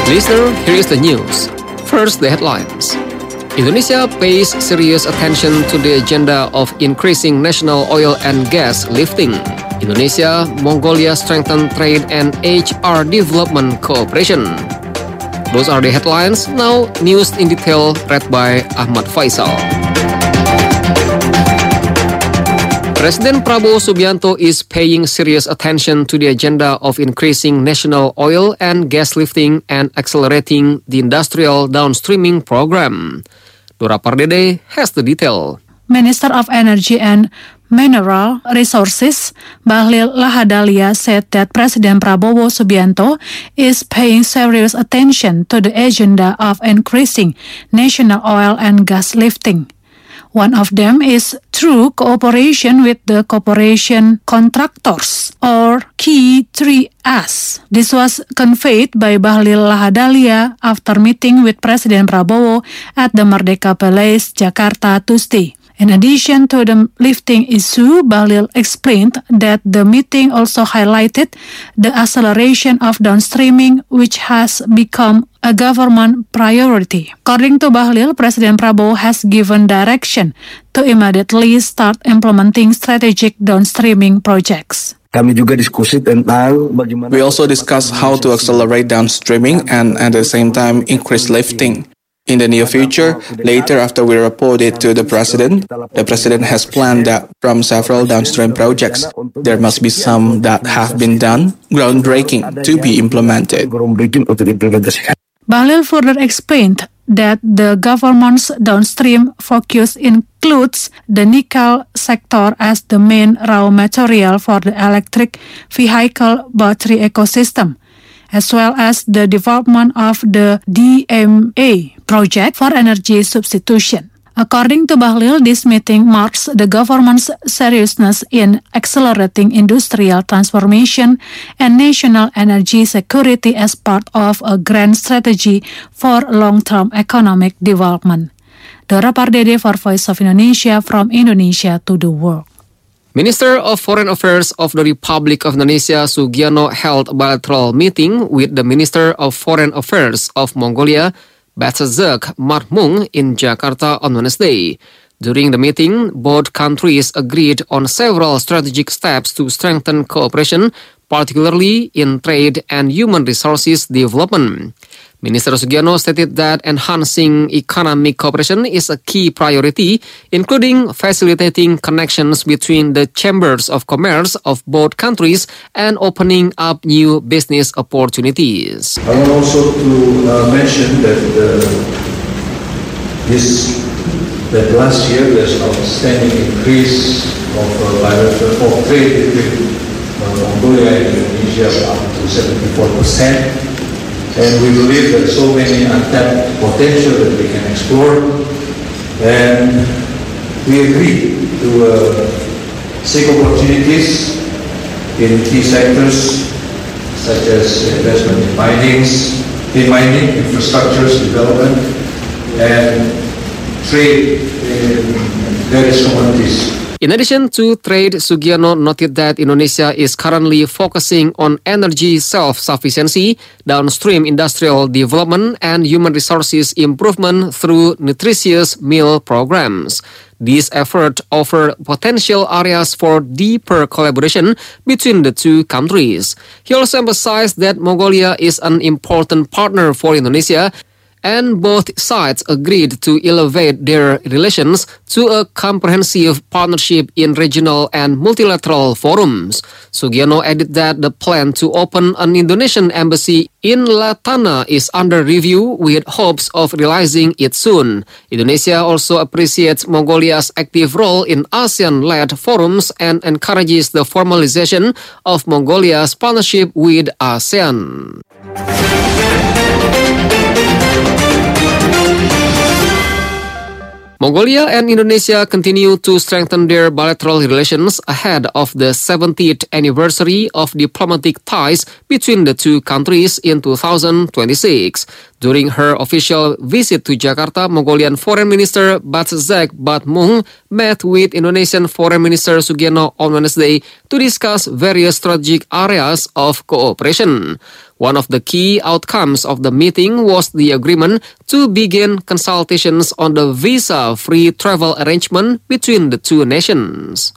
Listener, here is the news. First, the headlines. Indonesia pays serious attention to the agenda of increasing national oil and gas lifting. Indonesia, Mongolia strengthen trade and HR development cooperation. Those are the headlines. Now, news in detail read by Ahmad Faisal. President Prabowo Subianto is paying serious attention to the agenda of increasing national oil and gas lifting and accelerating the industrial downstreaming program. Dora Pardede has the detail. Minister of Energy and Mineral Resources, Bahlil Lahadalia, said that President Prabowo Subianto is paying serious attention to the agenda of increasing national oil and gas lifting. One of them is through cooperation with the Corporation Contractors, or K3S. This was conveyed by Bahlil Lahadalia after meeting with President Prabowo at the Merdeka Palace, Jakarta, Tuesday. In addition to the lifting issue, Bahlil explained that the meeting also highlighted the acceleration of downstreaming, which has become a government priority. According to Bahlil, President Prabowo has given direction to immediately start implementing strategic downstreaming projects. We also discussed how to accelerate downstreaming and at the same time increase lifting. In the near future, later after we report it to the President has planned that from several downstream projects, there must be some that have been done, groundbreaking, to be implemented. Bahlil further explained that the government's downstream focus includes the nickel sector as the main raw material for the electric vehicle battery ecosystem, as well as the development of the DMA project for energy substitution. According to Bahlil, this meeting marks the government's seriousness in accelerating industrial transformation and national energy security as part of a grand strategy for long-term economic development. Dora Pardede for Voice of Indonesia, from Indonesia to the world. Minister of Foreign Affairs of the Republic of Indonesia, Sugiono, held a bilateral meeting with the Minister of Foreign Affairs of Mongolia, Batsazek Marmung, in Jakarta on Wednesday. During the meeting, both countries agreed on several strategic steps to strengthen cooperation, particularly in trade and human resources development. Minister Sugiono stated that enhancing economic cooperation is a key priority, including facilitating connections between the chambers of commerce of both countries and opening up new business opportunities. I want also to mention that last year there's an outstanding increase of bilateral trade between Mongolia and Indonesia up to 74%. And we believe there are so many untapped potential that we can explore. And we agree to seek opportunities in key sectors such as investment in mining, infrastructures development, and trade in various commodities. In addition to trade, Sugiono noted that Indonesia is currently focusing on energy self-sufficiency, downstream industrial development, and human resources improvement through nutritious meal programs. These efforts offer potential areas for deeper collaboration between the two countries. He also emphasized that Mongolia is an important partner for Indonesia, and both sides agreed to elevate their relations to a comprehensive partnership in regional and multilateral forums. Sugiono added that the plan to open an Indonesian embassy in Latana is under review with hopes of realizing it soon. Indonesia also appreciates Mongolia's active role in ASEAN-led forums and encourages the formalization of Mongolia's partnership with ASEAN. Mongolia and Indonesia continue to strengthen their bilateral relations ahead of the 70th anniversary of diplomatic ties between the two countries in 2026. During her official visit to Jakarta, Mongolian Foreign Minister Batsazek Marmung met with Indonesian Foreign Minister Sugiono on Wednesday to discuss various strategic areas of cooperation. One of the key outcomes of the meeting was the agreement to begin consultations on the visa-free travel arrangement between the two nations.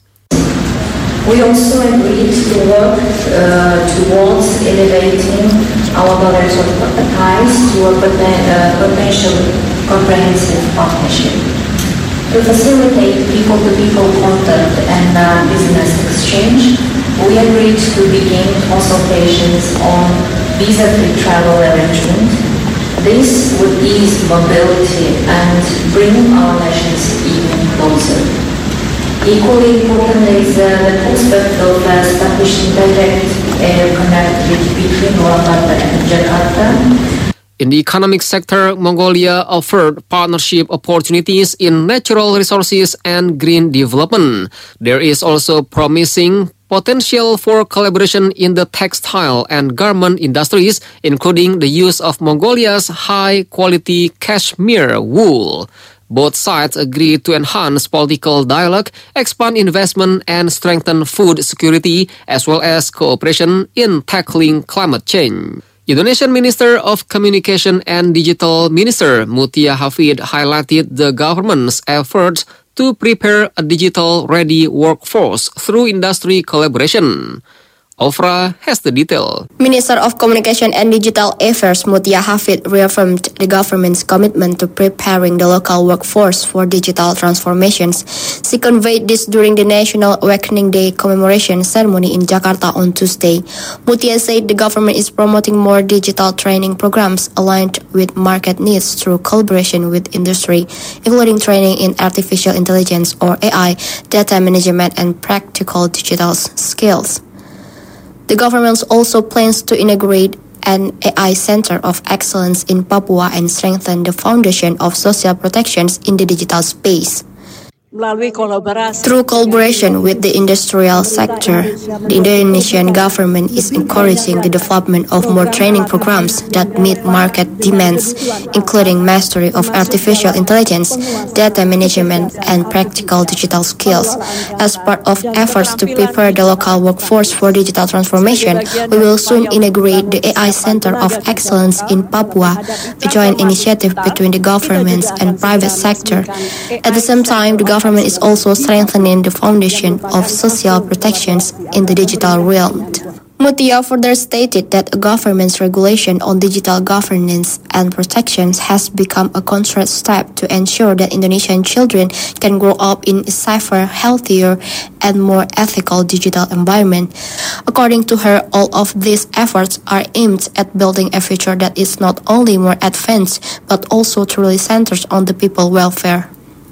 We also agreed to work towards elevating our bilateral ties to a potential comprehensive partnership. To facilitate people-to-people contact and business exchange, we agreed to begin consultations on visa-free travel arrangement. This would ease mobility and bring our nations even closer. Equally important is the prospect of establishing direct air connectivity between Ulaanbaatar and Jakarta. In the economic sector, Mongolia offered partnership opportunities in natural resources and green development. There is also promising potential for collaboration in the textile and garment industries, including the use of Mongolia's high-quality cashmere wool. Both sides agreed to enhance political dialogue, expand investment, and strengthen food security, as well as cooperation in tackling climate change. Indonesian Minister of Communication and Digital Minister Mutia Hafid highlighted the government's efforts to prepare a digital-ready workforce through industry collaboration. Ofra has the detail. Minister of Communication and Digital Affairs Mutia Hafid reaffirmed the government's commitment to preparing the local workforce for digital transformations. She conveyed this during the National Awakening Day commemoration ceremony in Jakarta on Tuesday. Mutia said the government is promoting more digital training programs aligned with market needs through collaboration with industry, including training in artificial intelligence or AI, data management, and practical digital skills. The government also plans to integrate an AI Center of Excellence in Papua and strengthen the foundation of social protections in the digital space. Through collaboration with the industrial sector, the Indonesian government is encouraging the development of more training programs that meet market demands, including mastery of artificial intelligence, data management, and practical digital skills. As part of efforts to prepare the local workforce for digital transformation, we will soon integrate the AI Center of Excellence in Papua, a joint initiative between the governments and private sector. At the same time, the government is also strengthening the foundation of social protections in the digital realm. Mutia further stated that a government's regulation on digital governance and protections has become a concrete step to ensure that Indonesian children can grow up in a safer, healthier, and more ethical digital environment. According to her, all of these efforts are aimed at building a future that is not only more advanced, but also truly centers on the people's welfare.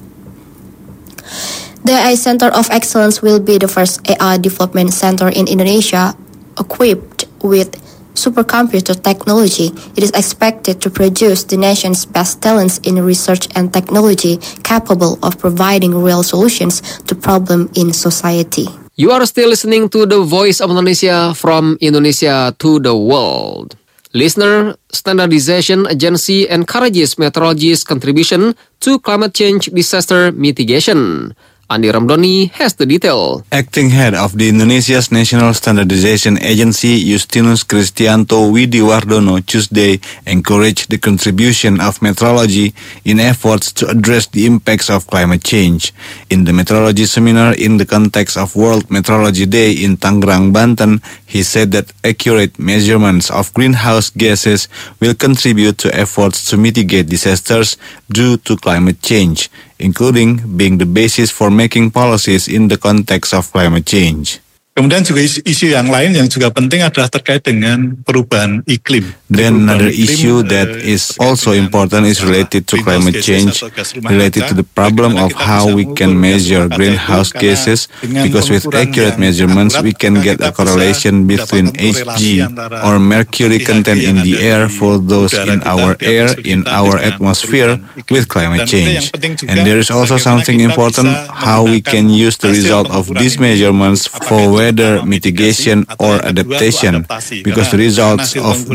The AI Center of Excellence will be the first AI development center in Indonesia equipped with supercomputer technology. It is expected to produce the nation's best talents in research and technology capable of providing real solutions to problems in society. You are still listening to the Voice of Indonesia from Indonesia to the world. Listener, Standardization Agency encourages meteorologists' contribution to climate change disaster mitigation. Andi Ramdhani has the detail. Acting head of the Indonesia's National Standardization Agency, Justinus Kristianto Widiwardono, Tuesday encouraged the contribution of meteorology in efforts to address the impacts of climate change. In the meteorology seminar in the context of World Meteorology Day in Tangerang, Banten, he said that accurate measurements of greenhouse gases will contribute to efforts to mitigate disasters due to climate change, including being the basis for making policies in the context of climate change. Kemudian juga isu yang lain yang juga penting adalah terkait dengan perubahan iklim. Then another issue that is also important is related to climate change, related to the problem of how we can measure greenhouse gases, because with accurate measurements we can get a correlation between Hg or mercury content in the air for those in our air, in our atmosphere with climate change. And there is also something important, how we can use the result of these measurements for weather mitigation or adaptation, because the results of these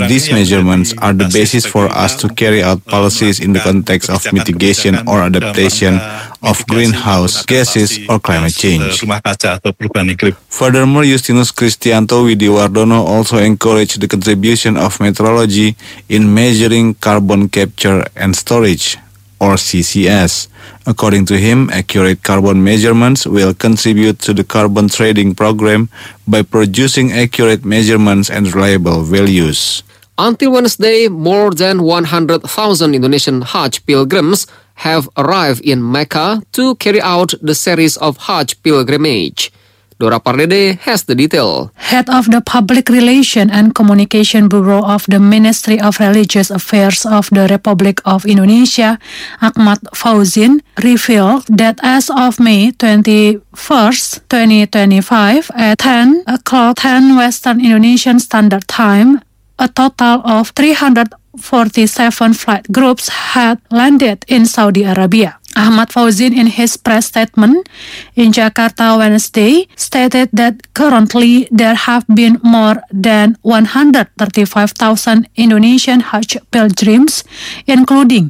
measurements are the basis for us to carry out policies in the context of mitigation or adaptation of greenhouse gases or climate change. Furthermore, Justinus Kristianto Widiwardono also encouraged the contribution of meteorology in measuring carbon capture and storage, or CCS. According to him, accurate carbon measurements will contribute to the carbon trading program by producing accurate measurements and reliable values. Until Wednesday, more than 100,000 Indonesian Hajj pilgrims have arrived in Mecca to carry out the series of Hajj pilgrimage. Dora Pardede has the detail. Head of the Public Relation and Communication Bureau of the Ministry of Religious Affairs of the Republic of Indonesia, Ahmad Fauzin, revealed that as of May 21st, 2025, at 10 o'clock 10 Western Indonesian Standard Time, a total of 347 flight groups had landed in Saudi Arabia. Ahmad Fauzin, in his press statement in Jakarta Wednesday, stated that currently there have been more than 135,000 Indonesian Hajj pilgrims, including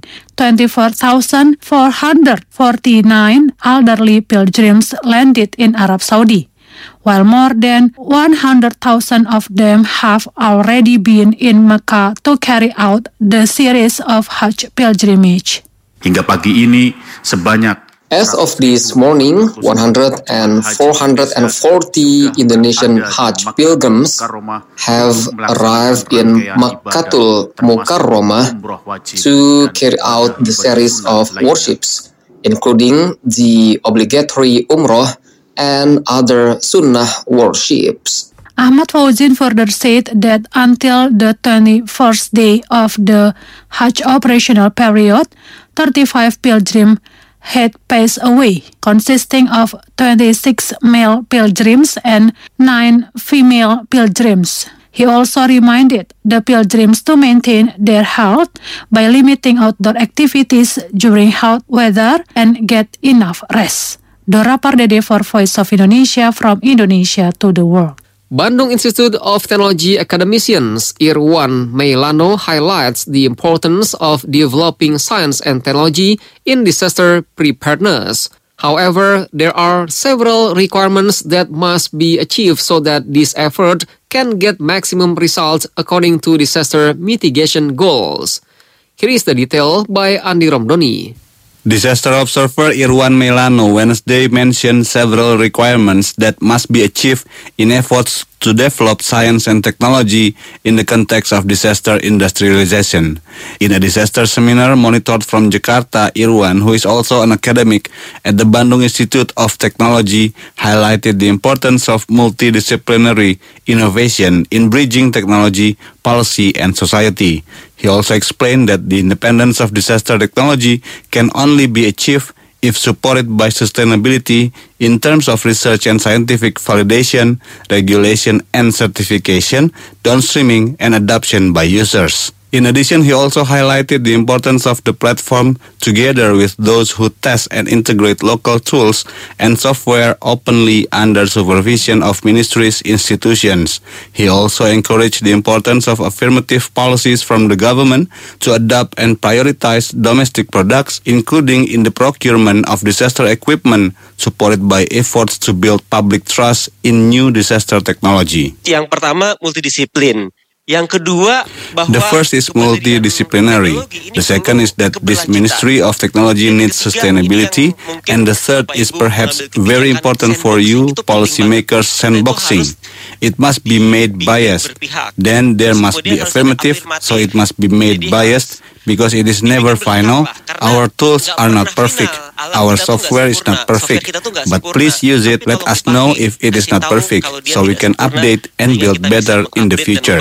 24,449 elderly pilgrims landed in Arab Saudi, while more than 100,000 of them have already been in Mecca to carry out the series of Hajj pilgrimage. Hingga pagi ini sebanyak As of this morning, 440 Indonesian Hajj pilgrims have arrived in Makkatul Mukarramah to carry out the series of worships, including the obligatory Umrah and other Sunnah worships. Ahmad Fauzin further said that until the 21st day of the Hajj operational period, 35 pilgrims had passed away, consisting of 26 male pilgrims and 9 female pilgrims. He also reminded the pilgrims to maintain their health by limiting outdoor activities during hot weather and get enough rest. Dora Pardede for Voice of Indonesia, from Indonesia to the world. Bandung Institute of Technology academicians Irwan Meilano highlights the importance of developing science and technology in disaster preparedness. However, there are several requirements that must be achieved so that this effort can get maximum results according to disaster mitigation goals. Here is the detail by Andi Romdoni. Disaster observer Irwan Meilano Wednesday mentioned several requirements that must be achieved in efforts to develop science and technology in the context of disaster industrialization. In a disaster seminar monitored from Jakarta, Irwan, who is also an academic at the Bandung Institute of Technology, highlighted the importance of multidisciplinary innovation in bridging technology, policy, and society. He also explained that the independence of disaster technology can only be achieved if supported by sustainability in terms of research and scientific validation, regulation and certification, downstreaming, and adoption by users. In addition, he also highlighted the importance of the platform together with those who test and integrate local tools and software openly under supervision of ministries' institutions. He also encouraged the importance of affirmative policies from the government to adopt and prioritize domestic products, including in the procurement of disaster equipment, supported by efforts to build public trust in new disaster technology. Yang pertama, multidisiplin. Yang kedua, bahwa the first is multidisciplinary. The second is that this Ministry of Technology needs sustainability. And the third is perhaps very important for you, policymakers, sandboxing. It must be made biased. Then there must be affirmative, so it must be made biased because it is never final. Our tools are not perfect. Our software is not perfect. But please use it. Let us know if it is not perfect so we can update and build better in the future.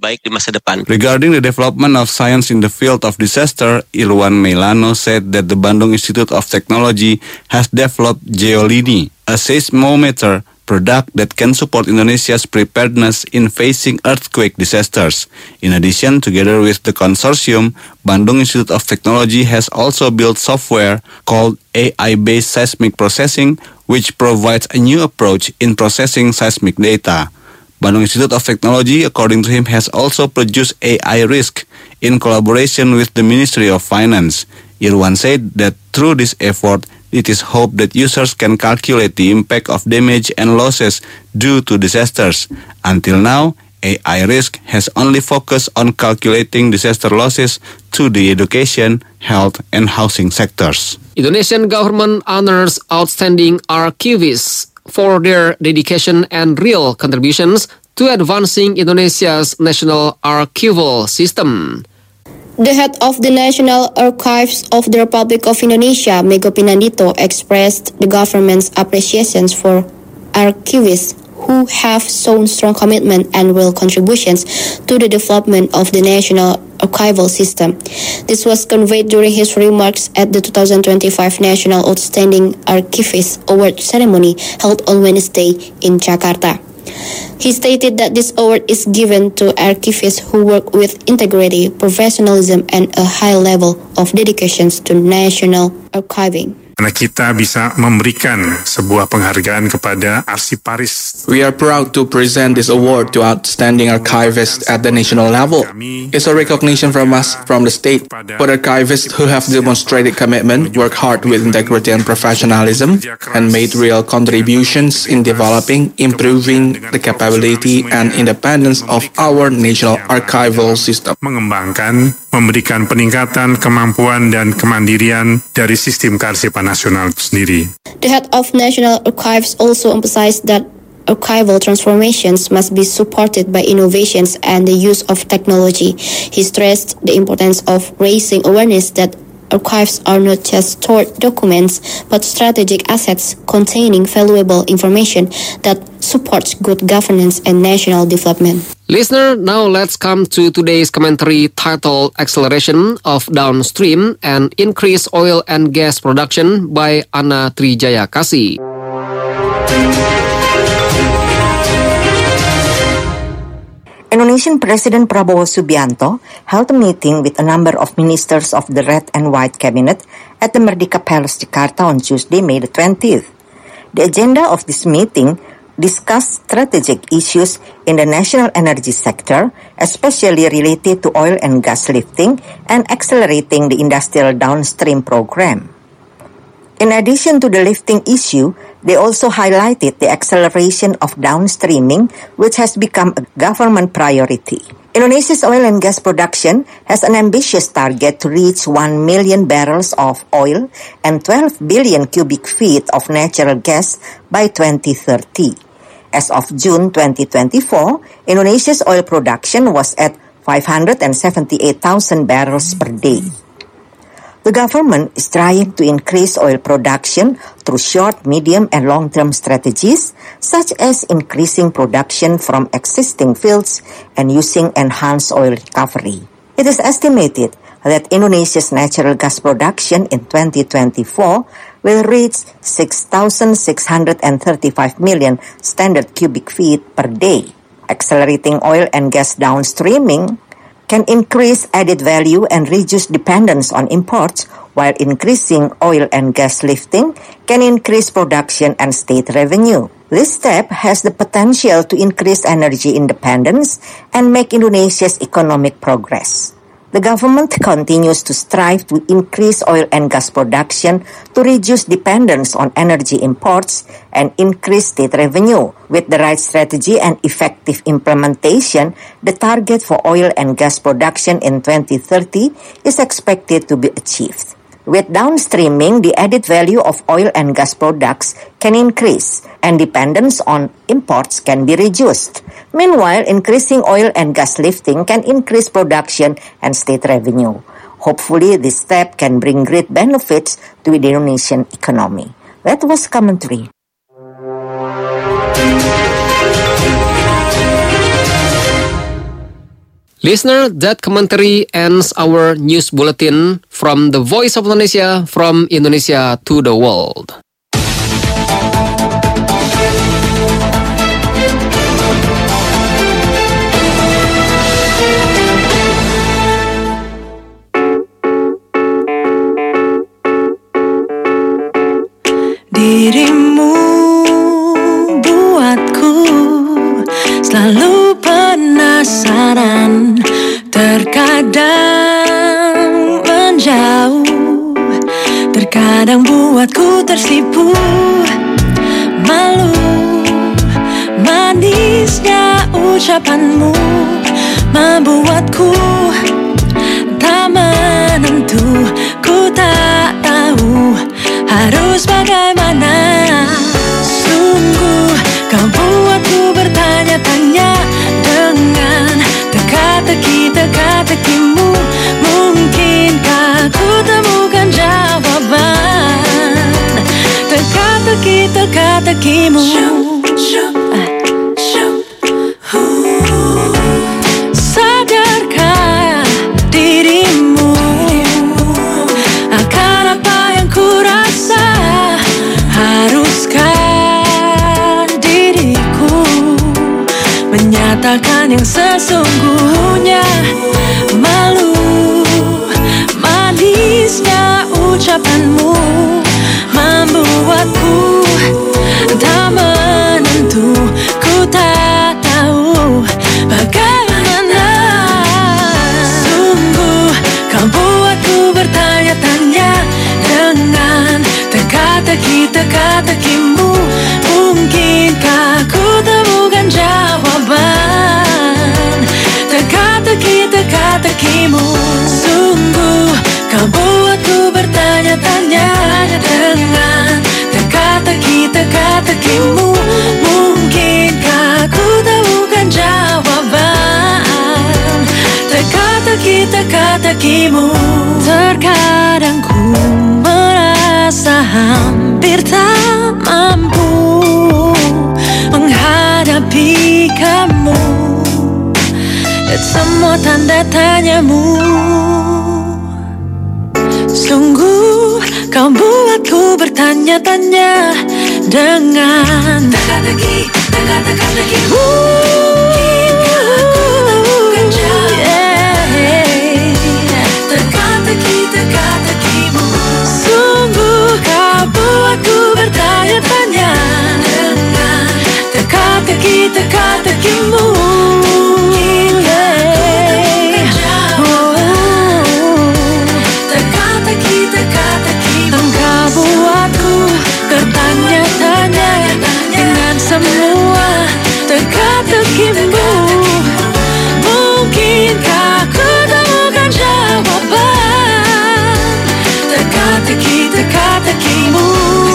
Regarding the development of science in the field of disaster, Irwan Meilano said that the Bandung Institute of Technology has developed Geolini, a seismometer product that can support Indonesia's preparedness in facing earthquake disasters. In addition, together with the consortium, Bandung Institute of Technology has also built software called AI-based seismic processing, which provides a new approach in processing seismic data. Bandung Institute of Technology, according to him, has also produced AI Risk in collaboration with the Ministry of Finance. Irwan said that through this effort, it is hoped that users can calculate the impact of damage and losses due to disasters. Until now, AI Risk has only focused on calculating disaster losses to the education, health, and housing sectors. Indonesian government honors outstanding archivists for their dedication and real contributions to advancing Indonesia's national archival system. The head of the National Archives of the Republic of Indonesia, Mego Pinandito, expressed the government's appreciations for archivists who have shown strong commitment and real contributions to the development of the national archival system. This was conveyed during his remarks at the 2025 National Outstanding Archivist Award ceremony held on Wednesday in Jakarta. He stated that this award is given to archivists who work with integrity, professionalism, and a high level of dedication to national archiving. Karena kita bisa memberikan sebuah penghargaan kepada arsiparis. We are proud to present this award to outstanding archivists at the national level. It's a recognition from us, from the state, for archivists who have demonstrated commitment, worked hard with integrity and professionalism, and made real contributions in developing, improving the capability and independence of our national archival system. Mengembangkan, memberikan peningkatan kemampuan dan kemandirian dari sistem kearsipan nasional itu sendiri. The head of National Archives also emphasized that archival transformations must be supported by innovations and the use of technology. He stressed the importance of raising awareness that archives are not just stored documents, but strategic assets containing valuable information that supports good governance and national development. Listener, now let's come to today's commentary titled Acceleration of Downstream and Increased Oil and Gas Production by Anna Trijaya Kasih. Indonesian President Prabowo Subianto held a meeting with a number of ministers of the Red and White Cabinet at the Merdeka Palace, Jakarta on Tuesday, May the 20th. The agenda of this meeting discussed strategic issues in the national energy sector, especially related to oil and gas lifting and accelerating the industrial downstream program. In addition to the lifting issue, they also highlighted the acceleration of downstreaming, which has become a government priority. Indonesia's oil and gas production has an ambitious target to reach 1 million barrels of oil and 12 billion cubic feet of natural gas by 2030. As of June 2024, Indonesia's oil production was at 578,000 barrels per day. The government is trying to increase oil production through short, medium, and long-term strategies, such as increasing production from existing fields and using enhanced oil recovery. It is estimated that Indonesia's natural gas production in 2024 will reach 6,635 million standard cubic feet per day. Accelerating oil and gas downstreaming can increase added value and reduce dependence on imports, while increasing oil and gas lifting can increase production and state revenue. This step has the potential to increase energy independence and make Indonesia's economic progress. The government continues to strive to increase oil and gas production to reduce dependence on energy imports and increase state revenue. With the right strategy and effective implementation, the target for oil and gas production in 2030 is expected to be achieved. With downstreaming, the added value of oil and gas products can increase, and dependence on imports can be reduced. Meanwhile, increasing oil and gas lifting can increase production and state revenue. Hopefully, this step can bring great benefits to the Indonesian economy. That was commentary. Listener, that commentary ends our news bulletin from the Voice of Indonesia, from Indonesia to the world. Dirimu buatku selalu sedang menjauh, terkadang buatku tersipu. Malu manisnya ucapanmu membuatku tak menentu. Ku tak tahu harus bagaimana. Sungguh kau buatku bertanya-tanya dengan teka-tekimu. Mungkinkah ku temukan jawaban teka-tekimu? Sadarkah dirimu akan apa yang ku rasa? Haruskah diriku menyatakan yang sesungguhnya? Malu manisnya ucapanmu membuatku tak menentu. Ku tak tahu bagaimana. Sungguh kau buatku bertanya-tanya dengan teka-tekimu. Mungkinkah ku temukan jawaban teka-tekimu? Sungguh kau buatku bertanya-tanya dengan teka-tekimu. Mungkinkah ku temukan jawaban teka-tekimu? Terkadang ku merasa hampir tak mampu menghadapi kamu dan semua tanda tanyamu. Sungguh kau buatku bertanya-tanya dengan teka-teki. Teka-tekimu. Sungguh kau buatku bertanya-tanya dengan teka-tekimu. Engkau buatku bertanya-tanya dengan semua teka-tekimu. Mungkinkah ku temukan jawaban teka-tekimu?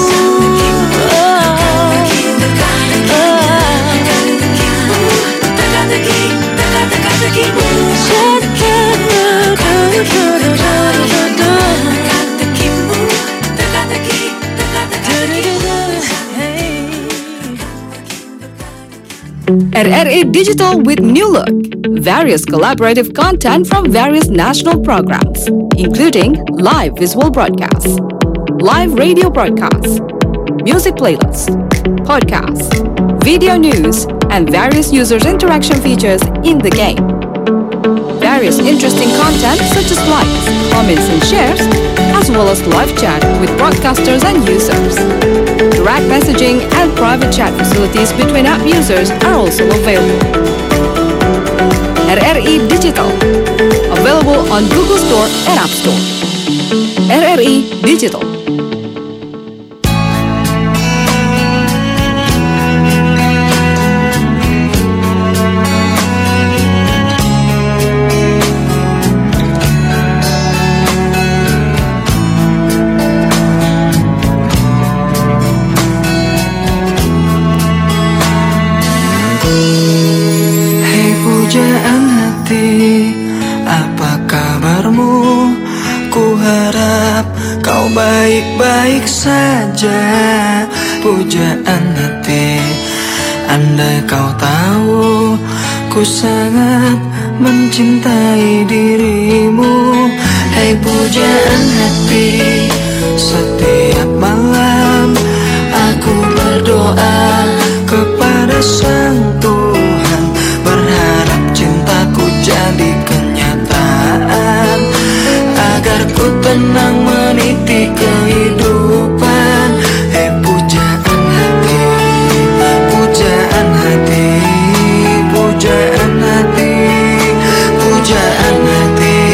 RRI Digital with new look. Various collaborative content from various national programs, including live visual broadcasts, live radio broadcasts, music playlists, podcasts, video news, and various users' interaction features in the game. Various interesting content such as likes, comments, and shares, as well as live chat with broadcasters and users. Direct messaging and private chat facilities between app users are also available. RRI Digital, available on Google Store and App Store. RRI Digital. Baik-baik saja, pujaan hati. Andai kau tahu, ku sangat mencintai dirimu. Hai pujaan hati, setiap malam aku berdoa kepada Sang Tuhan, berharap cintaku jadi kenyataan, agar ku tenang meniti kehidupan. Hei pujaan hati, pujaan hati, pujaan hati, pujaan hati.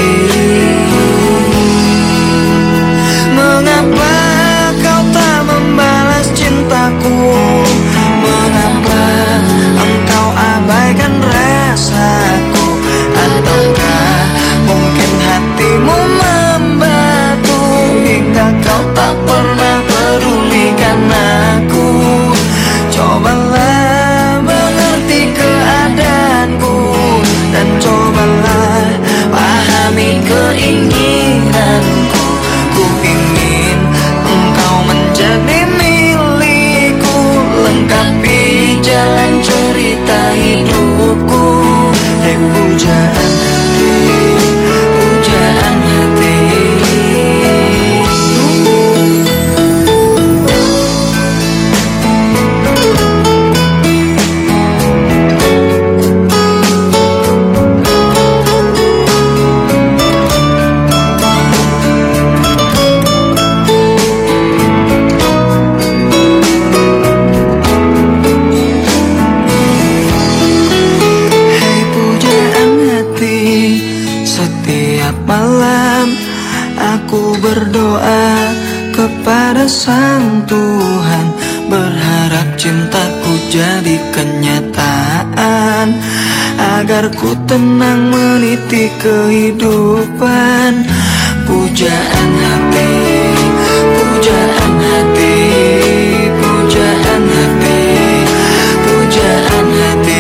malam aku berdoa kepada Sang Tuhan, berharap cintaku jadi kenyataan, agar ku tenang meniti kehidupan. Pujaan hati, pujaan hati, pujaan hati, pujaan hati.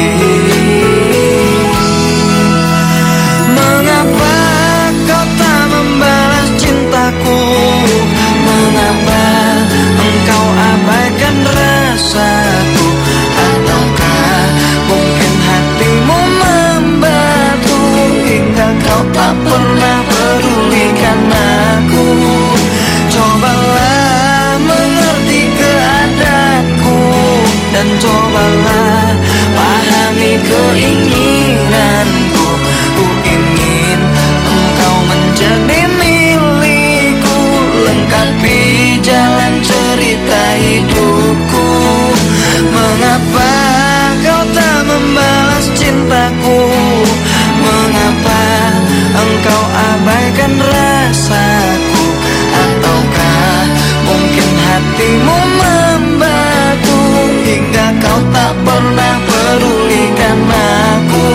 Mengapa kau tak membalas cintaku? Mengapa engkau abaikan rasaku? Ataukah mungkin hatimu membatu hingga kau tak pernah pedulikan aku? Cobalah mengerti keadaanku dan cobalah pahami keinginanku. Ku ingin engkau menjadi milikku, lengkapi jalan cerita hidupku. Mengapa kau tak membalas cintaku? Mengapa engkau abaikan rasaku? Ataukah mungkin hatimu membatu hingga kau tak pernah pedulikan aku?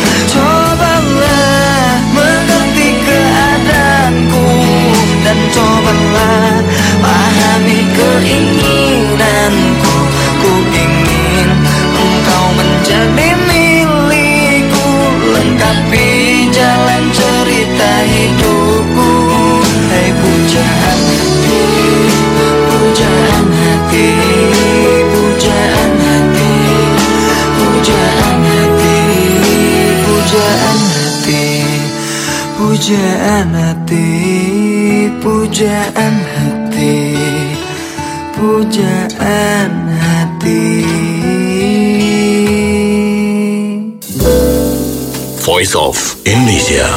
Cobalah mengerti keadaanku dan cobalah pahami keinginanku. Ku ingin engkau menjadi milikku, lengkapi jalan cerita hidupku. Hei pujaan hati, pujaan hati, pujaan hati, pujaan hati, pujaan hati, pujaan hati, pujaan hati, pujaan hati. Voice of Indonesia.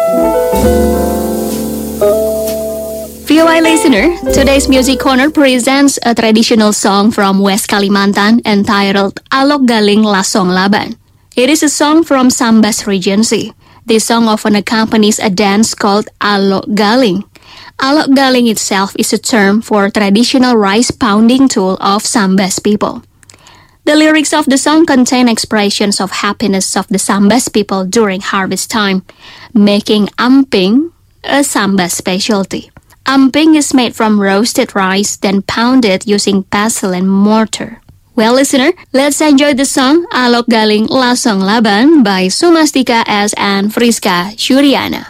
VOA listener, today's Music Corner presents a traditional song from West Kalimantan entitled Alok Galing Lasong Laban. It is a song from Sambas Regency. This song often accompanies a dance called Alok Galing. Alok Galing itself is a term for traditional rice pounding tool of Sambas people. The lyrics of the song contain expressions of happiness of the Sambas people during harvest time, making amping a Sambas specialty. Amping is made from roasted rice, then pounded using pestle and mortar. Well, listener, let's enjoy the song Alok Galing Lasong Laban by Sumastika S. and Friska Syuriana.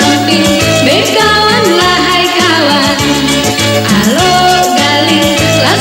Bekawan lahai kawan, alok galing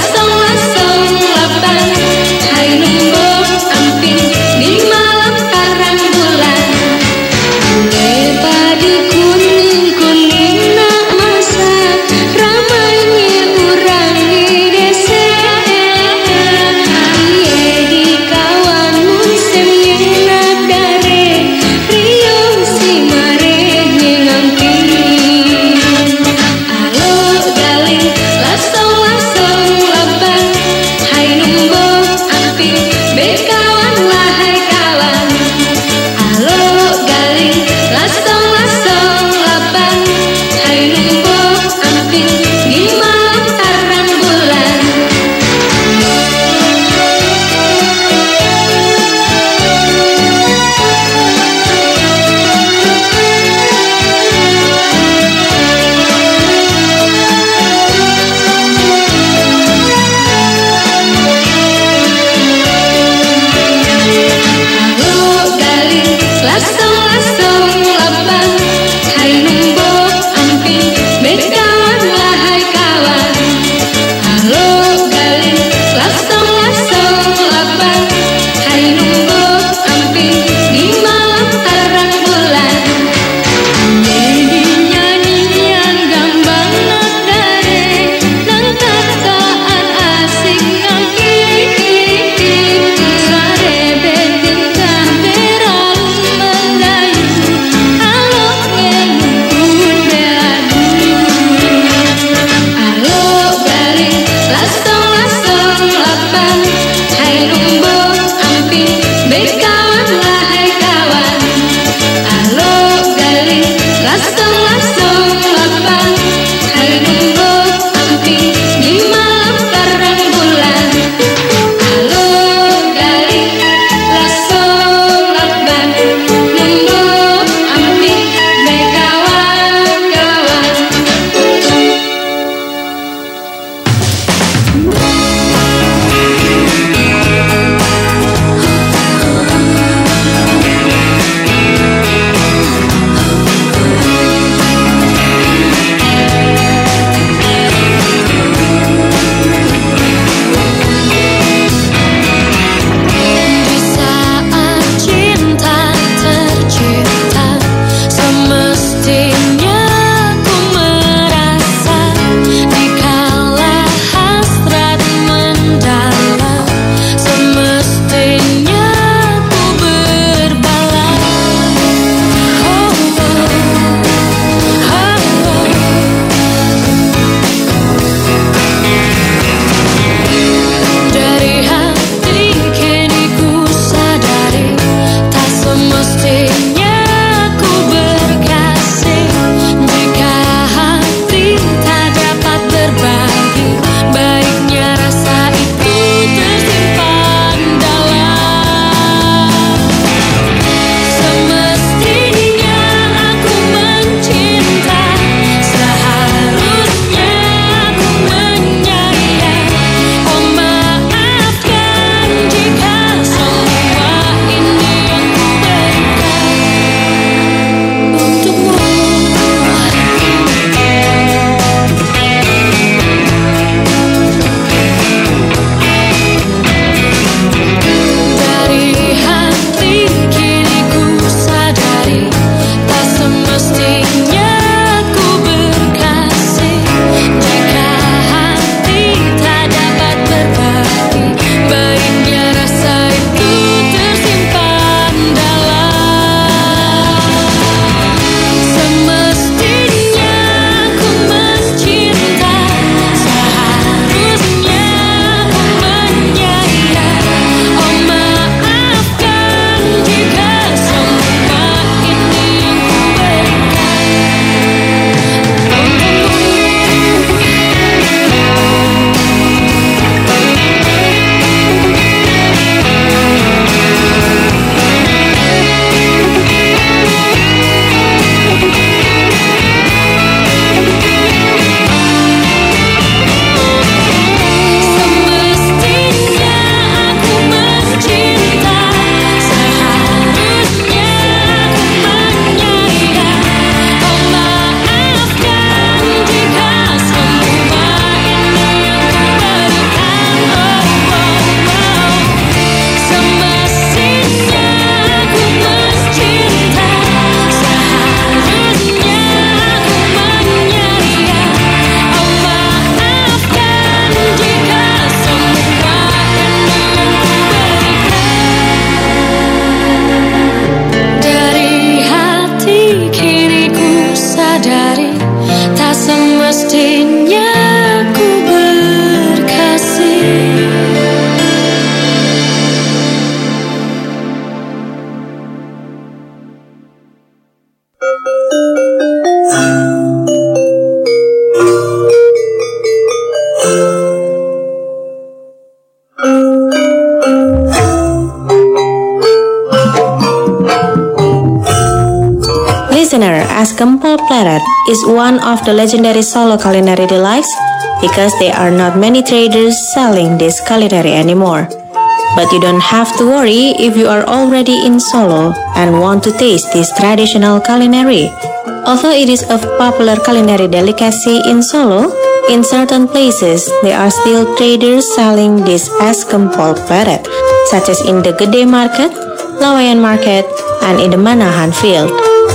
is one of the legendary Solo culinary delights because there are not many traders selling this culinary anymore. But you don't have to worry if you are already in Solo and want to taste this traditional culinary. Although it is a popular culinary delicacy in Solo, in certain places there are still traders selling this es gempol pleret, such as in the Gede Market, Lawayan Market, and in the Manahan Field.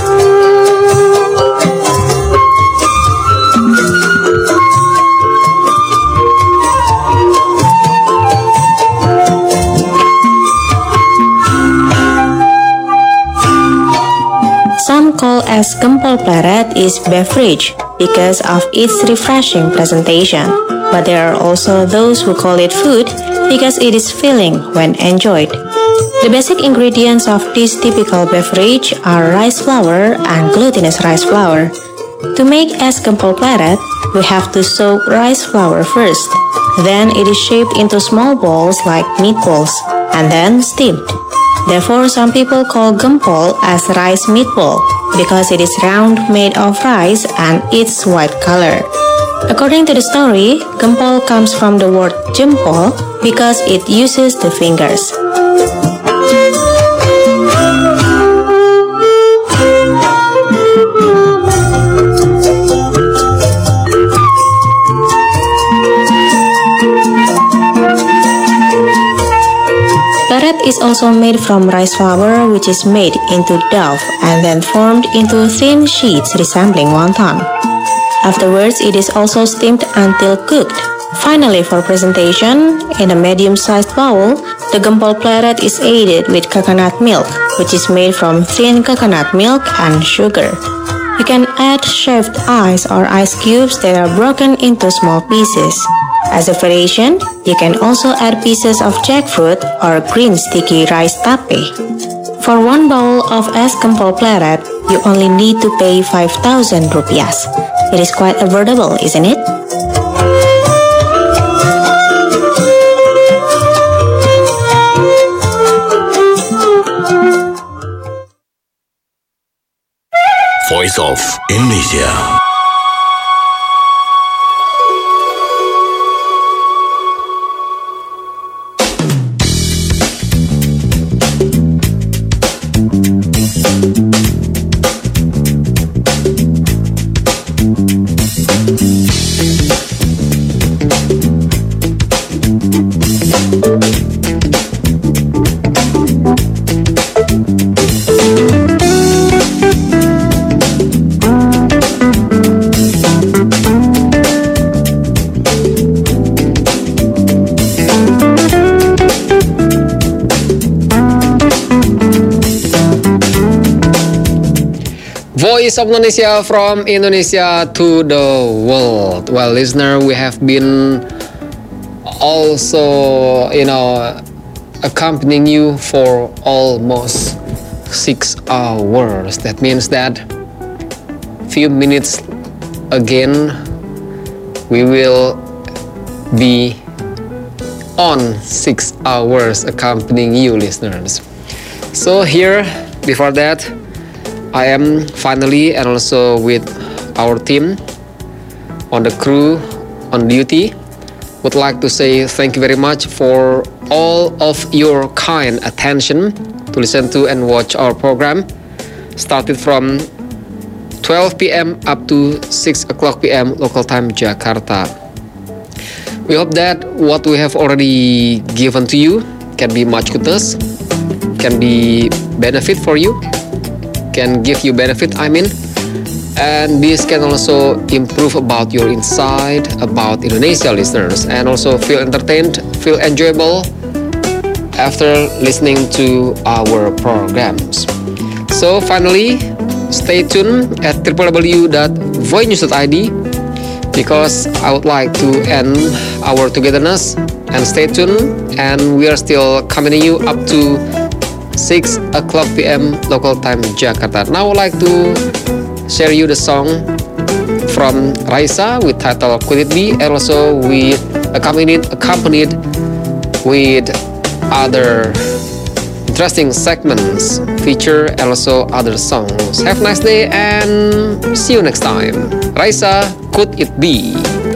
Some call es gempol pleret is beverage because of its refreshing presentation, but there are also those who call it food because it is filling when enjoyed. The basic ingredients of this typical beverage are rice flour and glutinous rice flour. To make es gempol pleret, we have to soak rice flour first. Then it is shaped into small balls like meatballs and then steamed. Therefore, some people call gempol as rice meatball because it is round, made of rice, and its white color. According to the story, gempol comes from the word jempol because it uses the fingers. Pleret is also made from rice flour, which is made into dough and then formed into thin sheets resembling wonton. Afterwards, it is also steamed until cooked. Finally, for presentation, in a medium-sized bowl, the gempol pleret is aided with coconut milk, which is made from thin coconut milk and sugar. You can add shaved ice or ice cubes that are broken into small pieces. As a variation, you can also add pieces of jackfruit or green sticky rice tape. For one bowl of es gempol pleret, you only need to pay 5,000 rupiah. It is quite affordable, isn't it? Voice of Indonesia. Voice of Indonesia from Indonesia to the world. Well, listener, we have been also, accompanying you for almost 6 hours. That means that few minutes again we will be on 6 hours accompanying you, listeners. So here, before that, I am finally and also with our team on the crew on duty would like to say thank you very much for all of your kind attention to listen to and watch our program. Started from 12 p.m. up to 6 o'clock p.m. local time Jakarta. We hope that what we have already given to you can be much goodness, can be benefit for you, can give you benefit, and this can also improve about your insight about Indonesia, listeners, and also feel entertained, feel enjoyable after listening to our programs. So finally, stay tuned at www.voinews.id because I would like to end our togetherness, and stay tuned, and we are still accompanying you up to 6 o'clock p.m. local time Jakarta. Now I would like to share you the song from Raisa with title Could It Be, and also we accompanied with other interesting segments feature also other songs. Have a nice day and see you next time. Raisa, Could It Be?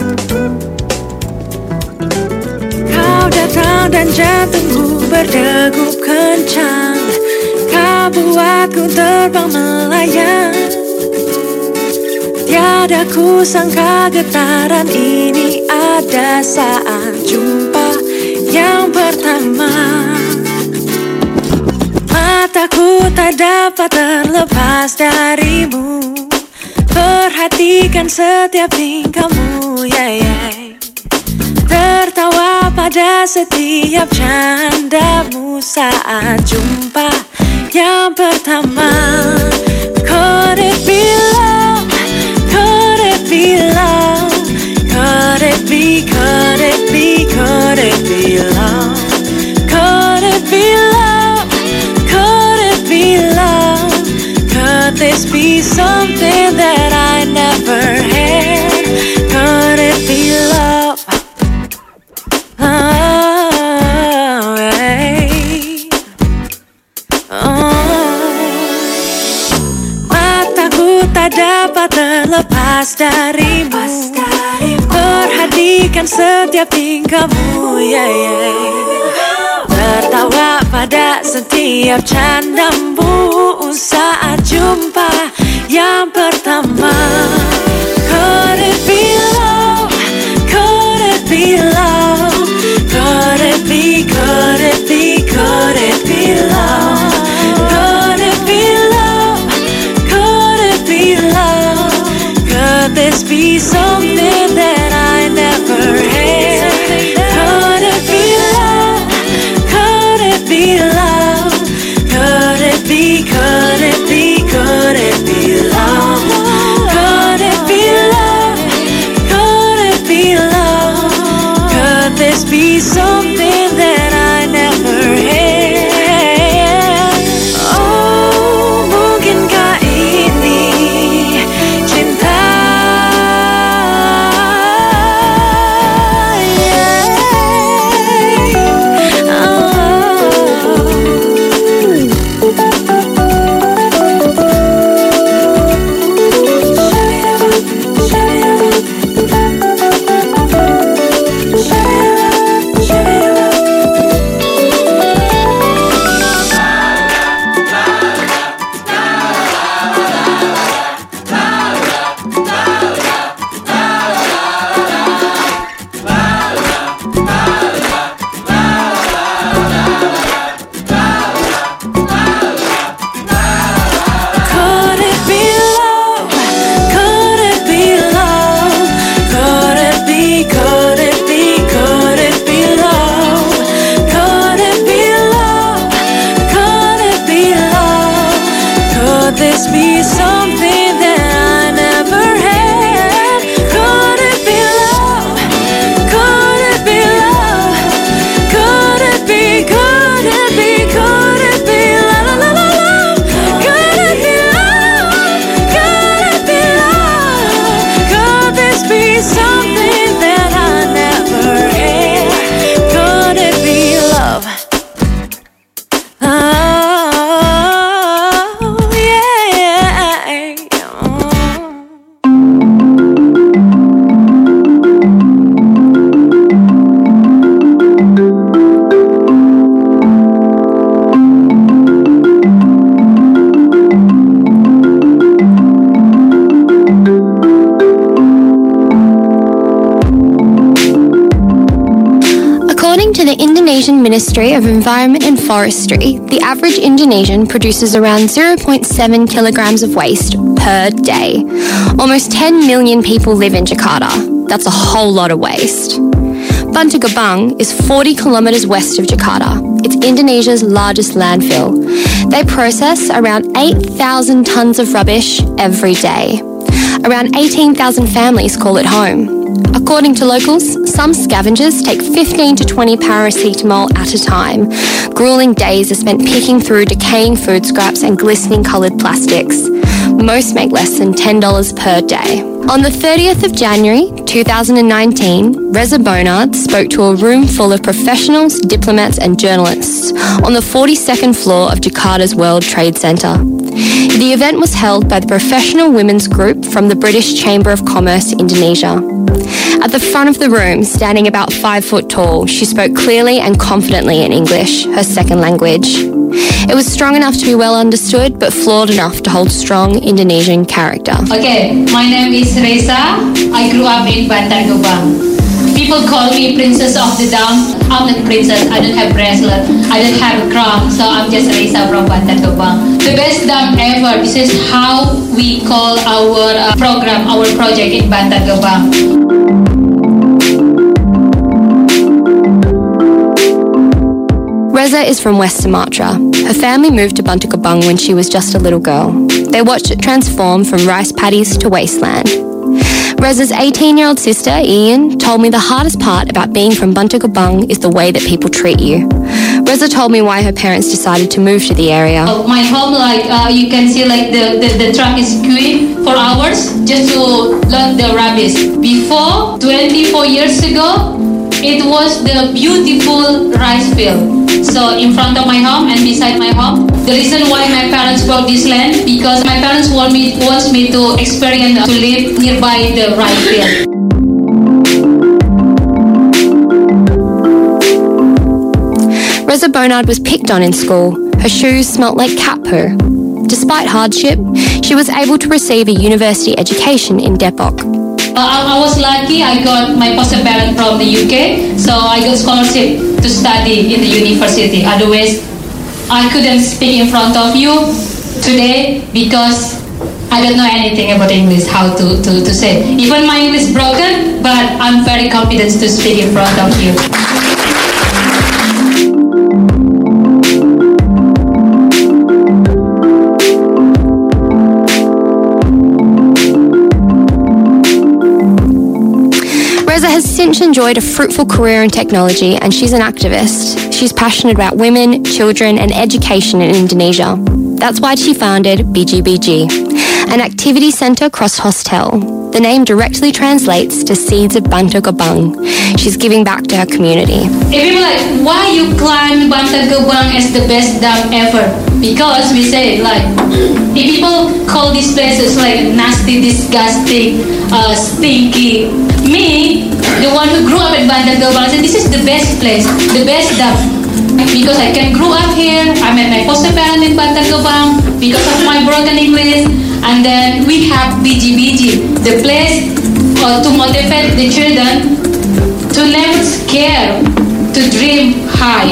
Kau datang dan jantungku berdegup kencang. Kau buatku terbang melayang. Tiada ku sangka getaran ini ada saat jumpa yang pertama. Mataku tak dapat terlepas darimu. Perhatikan setiap tingkahmu, tertawa pada setiap candamu saat jumpa yang pertama. Could it be love? Could it be love? Could it be, could it be, could it be love? Could it be love? Could it be love? Could this be something that I never had? Could it be love? Mataku tak dapat terlepas darimu. Perhatikan setiap tingkahmu, tertawa pada setiap candamu saat jumpa yang pertama. Could it be love? Could it be love? Could it be, could it be, could it be love? Could it be love? Could it be love? Could this be something that I never had? Could it be love? Could it be love? Could it be, could it be, could it be love? Could it be love? Could it be love? Could this be something that I never had? Oh, mungkinkah ini cinta? This be something that I never had? Could it be love? Could it be love? Could it be, could it be, could it be la la la la la? Could it be love? Could it be love? Could this be something that I never had? Could it be love? Indonesian Ministry of Environment and Forestry, the average Indonesian produces around 0.7 kilograms of waste per day. Almost 10 million people live in Jakarta. That's a whole lot of waste. Bantar Gebang is 40 kilometers west of Jakarta. It's Indonesia's largest landfill. They process around 8,000 tons of rubbish every day. Around 18,000 families call it home. According to locals, some scavengers take 15 to 20 paracetamol at a time. Grueling days are spent picking through decaying food scraps and glistening coloured plastics. Most make less than $10 per day. On the 30th of January 2019, Reza Bonard spoke to a room full of professionals, diplomats and journalists on the 42nd floor of Jakarta's World Trade Center. The event was held by the Professional Women's Group from the British Chamber of Commerce, Indonesia. At the front of the room, standing about 5 foot tall, she spoke clearly and confidently in English, her second language. It was strong enough to be well understood, but flawed enough to hold strong Indonesian character. Okay, my name is Reza. I grew up in Bantar Gebang. People call me Princess of the Down. I'm not princess. I don't have bracelet. I don't have a crown. So I'm just Reza from Bantar Gebang. The best dam ever. This is how we call our program, our project in Bantar Gebang. Reza is from West Sumatra. Her family moved to Bantar Gebang when she was just a little girl. They watched it transform from rice paddies to wasteland. Reza's 18-year-old sister, Ian, told me the hardest part about being from Bantar Gebang is the way that people treat you. Reza told me why her parents decided to move to the area. My home, you can see the truck is queuing for hours just to load the rubbish. Before, 24 years ago, it was the beautiful rice field. So in front of my home and beside my home. The reason why my parents bought this land, because my parents wants me to experience to live nearby the rice field. Reza Bonard was picked on in school. Her shoes smelt like cat poo. Despite hardship, she was able to receive a university education in Depok. I was lucky. I got my foster parent from the UK, so I got scholarship to study in the university. Otherwise, I couldn't speak in front of you today because I don't know anything about English, how to say. Even my English is broken, but I'm very confident to speak in front of you. Reza has since enjoyed a fruitful career in technology and she's an activist. She's passionate about women, children and education in Indonesia. That's why she founded BGBG, an activity centre cross hostel. The name directly translates to Seeds of Bantar Gebang. She's giving back to her community. If people like, why you climb Bantar Gebang as the best dam ever? Because we say if people call these places nasty, disgusting, stinky. Me, the one who grew up at Bantar Gebang, said this is the best place, the best dam. Because I can grow up here, I met my foster parent in Bantar Gebang because of my broken English. And then we have BGBG, the place to motivate the children to never scare, to dream high.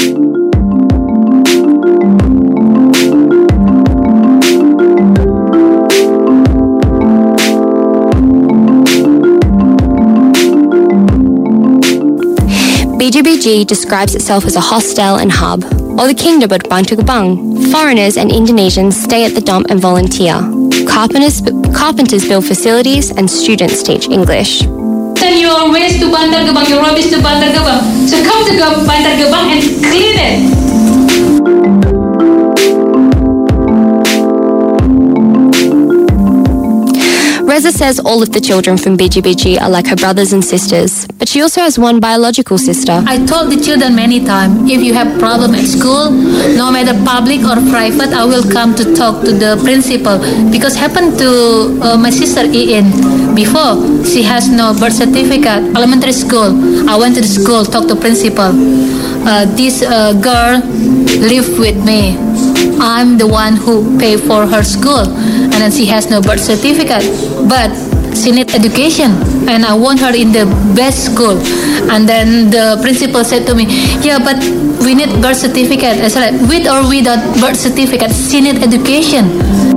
BGBG describes itself as a hostel and hub, or the kingdom of Bantar Gebang. Foreigners and Indonesians stay at the dump and volunteer. Carpenters build facilities and students teach English. Send your waste to Bantar Gebang, your rubbish to Bantar Gebang. So come to Bantar Gebang and clean it. Reza says all of the children from BGBG are like her brothers and sisters, but she also has one biological sister. I told the children many times, if you have problem at school, no matter public or private, I will come to talk to the principal. Because happened to my sister Ian before. She has no birth certificate, elementary school. I went to the school, talk to principal. This girl live with me. I'm the one who pay for her school, and then she has no birth certificate, but she need education, and I want her in the best school. And then the principal said to me, yeah, but we need birth certificate. I said, with or without birth certificate, she need education.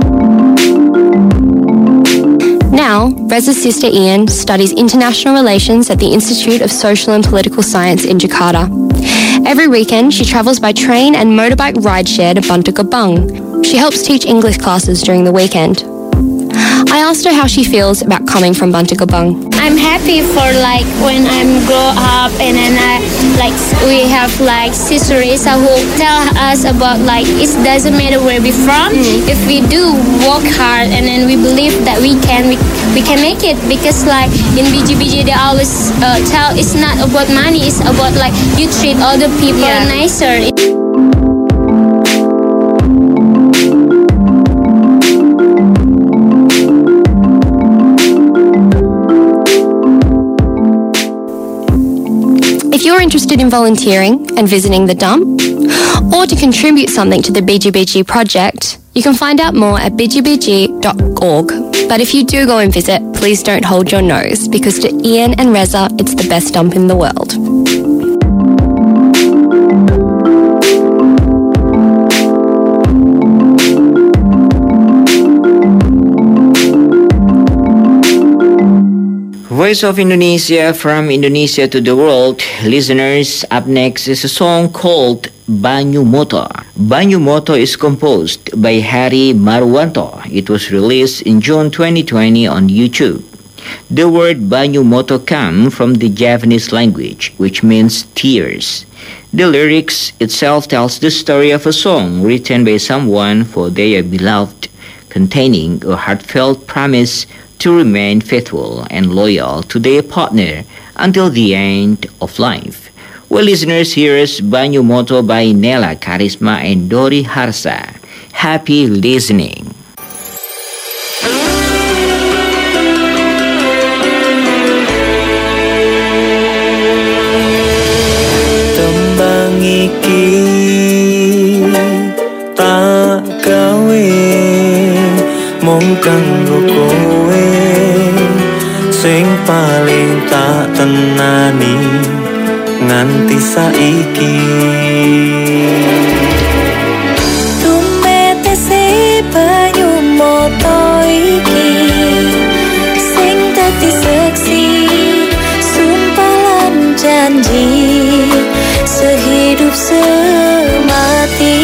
Now, Reza's sister Ian studies international relations at the Institute of Social and Political Science in Jakarta. Every weekend, she travels by train and motorbike rideshare to Bantar Gebang. She helps teach English classes during the weekend. I asked her how she feels about coming from Bantar Gebang. I'm happy for like when I'm grow up and then we have like Sister Risa who tell us about like it doesn't matter where we're from. If we do work hard and then we believe that we can make it, because like in BGBG they always tell it's not about money, it's about like you treat other people nicer. If you're interested in volunteering and visiting the dump, or to contribute something to the BGBG project, you can find out more at bgbg.org. But if you do go and visit, please don't hold your nose, because to Ian and Reza, it's the best dump in the world. Voice of Indonesia, from Indonesia to the world. Listeners, up next is a song called Banyu Moto. Banyu Moto is composed by Harry Marwanto. It was released in June 2020 on YouTube. The word Banyu Moto comes from the Javanese language, which means tears. The lyrics itself tells the story of a song written by someone for their beloved, containing a heartfelt promise to remain faithful and loyal to their partner until the end of life. Well, listeners, here is Banyu Moto by Nela Karisma and Dori Harsa. Happy listening. Tembang iki tak gawe mung kanggo kowe sing paling tak tenani nganti saiki. Tumetese banyu moto iki sing dadi saksi sumpah lan janji sehidup semati.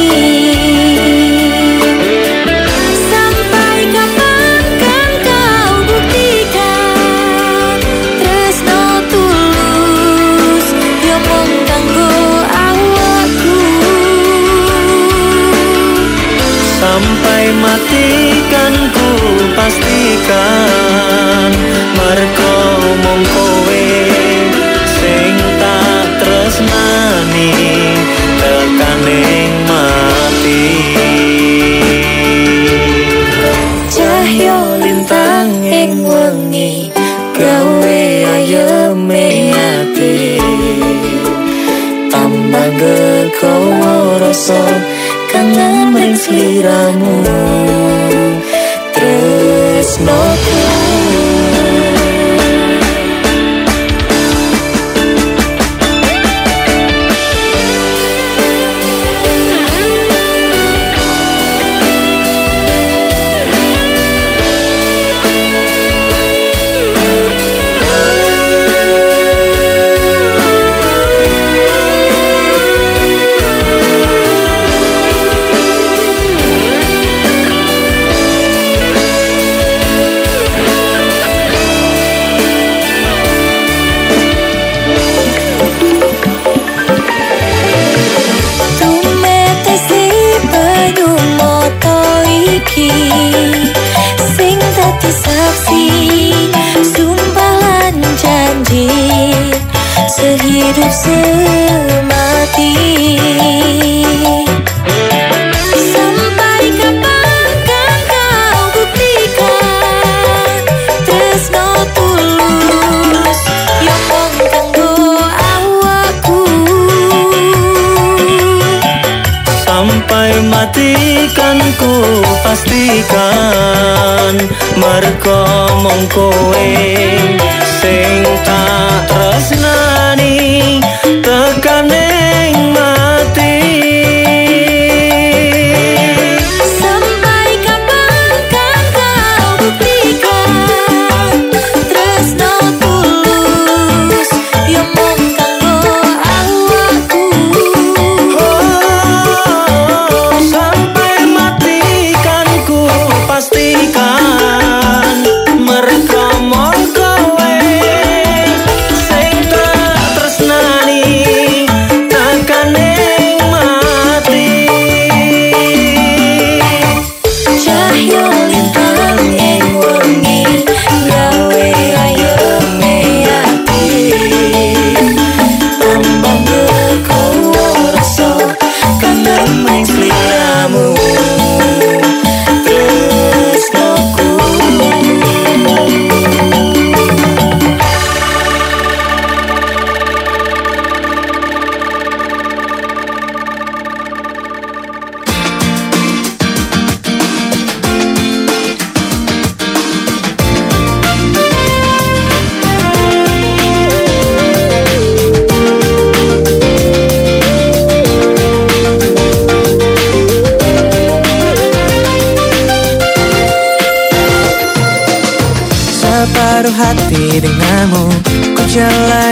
Sampai mati kan ku pastikan merko mung kowe sing tak tresnani tekaning mati. Cahyo lintang ing wengi gawe ayeme ati tambah gekowo rasa kangen ring sliramu tresnoku. Sing dadi saksi sumpah lan janji sehidup semati. Sampai kapan kan kau buktikan tresno tulus yo mung kanggo awakku. Sampai mati kan ku pastikan merko mung kowe sing tak tresnani tekaning mati. Sampai kapan kan kau buktikan tresno tulus yo mung kanggo awakku. Sampai mati kan ku pastikan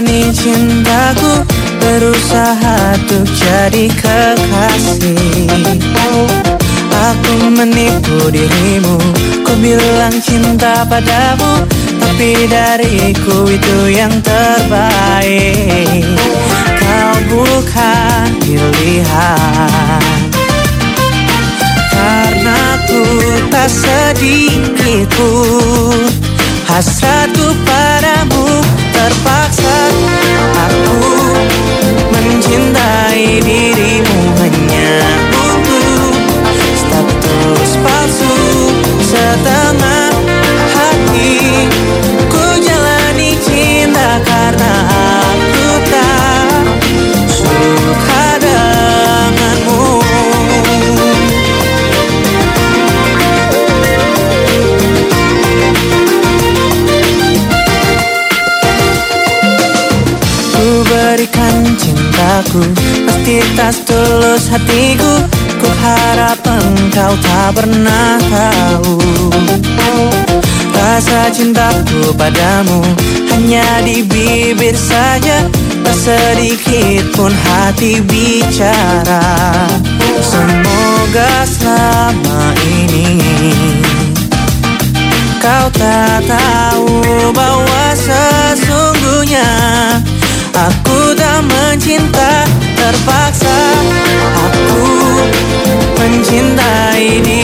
jalani cintaku, berusaha untuk jadi kekasih. Aku menipu dirimu, ku bilang cinta padamu, tapi dariku itu yang terbaik. Kau bukan pilihan, karena ku tak sedikit pun hasratku padamu. Terpaksa aku mencintai dirimu hanya untuk status palsu setengah hati. Ku jalani cinta karena aku tak suka denganmu. Ku berikan cintaku, pasti tak tulus hatiku. Ku harap engkau tak pernah tahu rasa cintaku padamu hanya di bibir saja, tak sedikit pun hati bicara. Semoga selama ini kau tak tahu bahwa sesungguhnya aku tak mencinta. Terpaksa aku mencintai dirimu